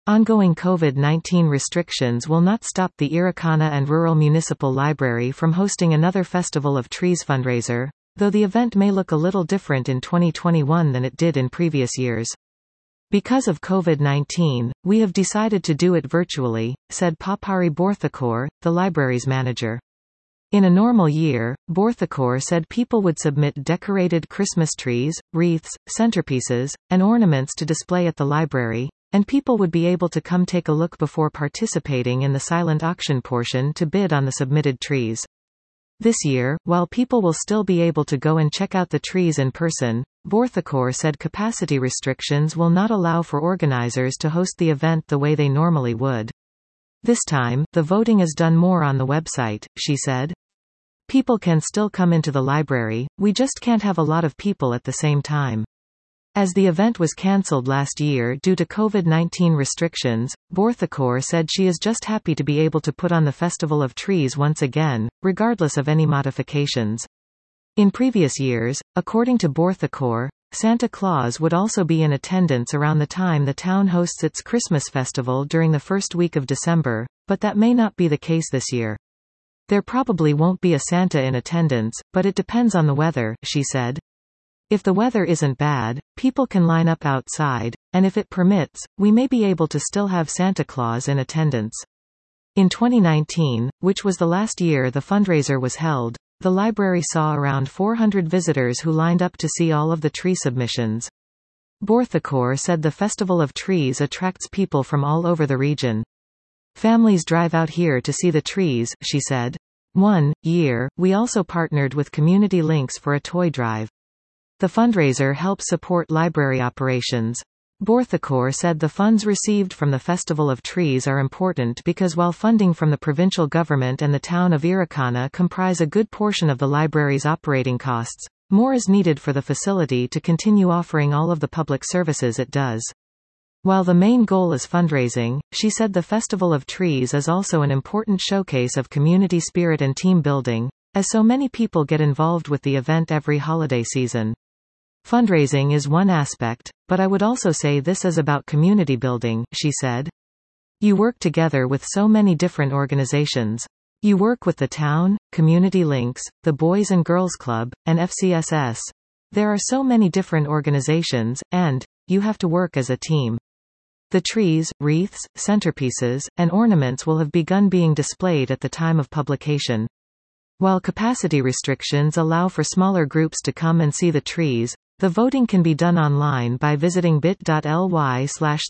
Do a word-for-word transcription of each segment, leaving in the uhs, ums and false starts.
Ongoing COVID nineteen restrictions will not stop the Irikana and Rural Municipal Library from hosting another Festival of Trees fundraiser, though the event may look a little different in twenty twenty-one than it did in previous years. Because of COVID nineteen, we have decided to do it virtually, said Papari Borthakur, the library's manager. In a normal year, Borthakur said people would submit decorated Christmas trees, wreaths, centerpieces, and ornaments to display at the library, and people would be able to come take a look before participating in the silent auction portion to bid on the submitted trees. This year, while people will still be able to go and check out the trees in person, Borthakur said capacity restrictions will not allow for organizers to host the event the way they normally would. This time, the voting is done more on the website, she said. People can still come into the library, we just can't have a lot of people at the same time. As the event was cancelled last year due to COVID nineteen restrictions, Borthakur said she is just happy to be able to put on the Festival of Trees once again, regardless of any modifications. In previous years, according to Borthakur, Santa Claus would also be in attendance around the time the town hosts its Christmas festival during the first week of December, but that may not be the case this year. There probably won't be a Santa in attendance, but it depends on the weather, she said. If the weather isn't bad, people can line up outside, and if it permits, we may be able to still have Santa Claus in attendance. In twenty nineteen, which was the last year the fundraiser was held, the library saw around four hundred visitors who lined up to see all of the tree submissions. Borthakur said the Festival of Trees attracts people from all over the region. Families drive out here to see the trees, she said. One year, we also partnered with Community Links for a toy drive. The fundraiser helps support library operations. Borthakur said the funds received from the Festival of Trees are important because while funding from the provincial government and the town of Irikana comprise a good portion of the library's operating costs, more is needed for the facility to continue offering all of the public services it does. While the main goal is fundraising, she said the Festival of Trees is also an important showcase of community spirit and team building, as so many people get involved with the event every holiday season. Fundraising is one aspect, but I would also say this is about community building, she said. You work together with so many different organizations. You work with the town, Community Links, the Boys and Girls Club, and F C S S. There are so many different organizations, and you have to work as a team. The trees, wreaths, centerpieces, and ornaments will have begun being displayed at the time of publication. While capacity restrictions allow for smaller groups to come and see the trees, the voting can be done online by visiting bit.ly slash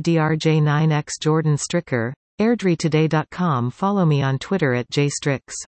3rdrj9x Jordan Stricker, airdrie today dot com. Follow me on Twitter at jstrix.